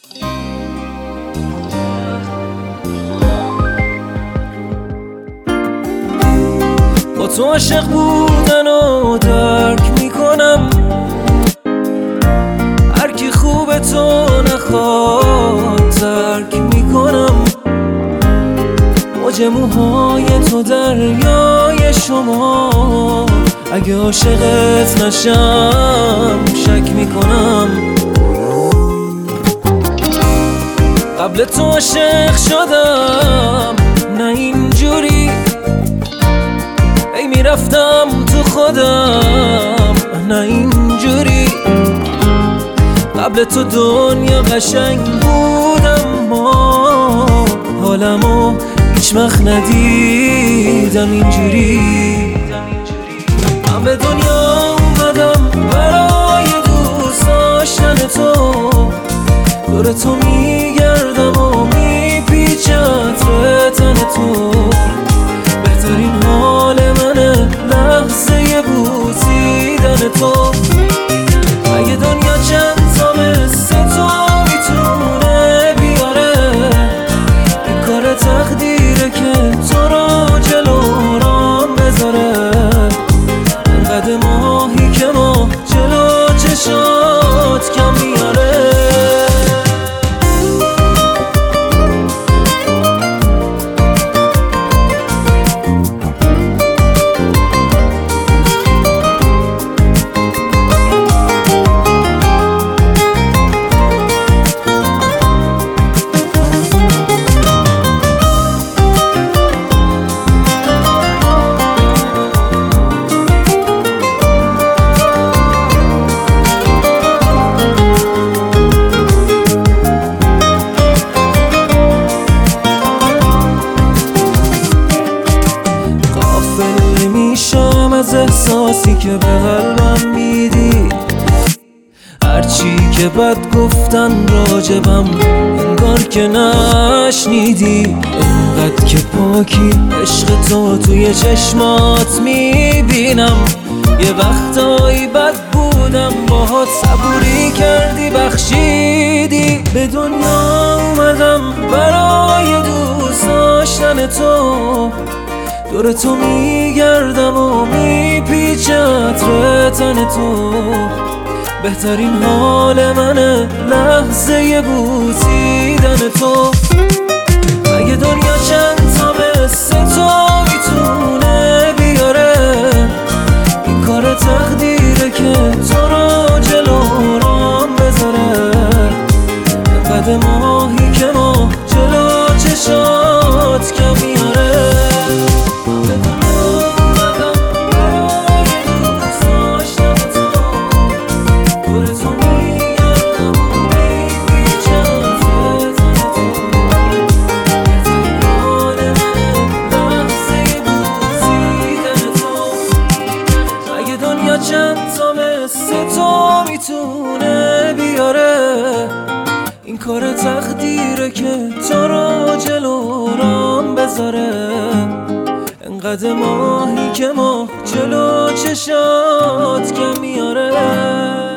با تو عاشق بودن و درک میکنم، هر کی خوب تو نخواد ترک میکنم. موج موهای تو دریای شما، اگه عاشقت نشم شک میکنم. قبل تو عاشق شدم نه اینجوری، ای میرفتم تو خودم نه اینجوری. قبل تو دنیا قشنگ بودم، ما حالمو هیچ وقت ندیدم اینجوری. من به دنیا اومدم برای دوست داشتن تو، دور تو میگردم و میپیچه عطر تن تو. بهترین حال منه لحظه بوسیدن تو. اگه دنیا چند تا مثل تو میتونه بیاره، این کار تقدیره که تو رو جلو رام بذاره. انقدر ماهی که ما جلو چشات کم میاره. از احساسی که به قلبم میدی، هرچی که بد گفتن راجبم انگار که نشنیدی. انقدر که پاکی عشق تو توی چشمات میبینم. یه وقتایی بد بودم باهات، صبوری کردی بخشیدی. به دنیا اومدم برای دوست داشتن تو، دور تو میگردم و میپیچه عطر تن تو. بهترین حال منه لحظه بوسیدن تو. اگه دنیا چند تا مثل تو میتونه بیاره، این کار تقدیره که تو رو جلو رام بذاره. انقدر ماهی که ما جلو چشات کم میاره. چند تا مثل تو میتونه بیاره، این کار تقدیره که تو رو جلو رام بذاره. انقدر ماهی که ما جلو چشات کم میاره.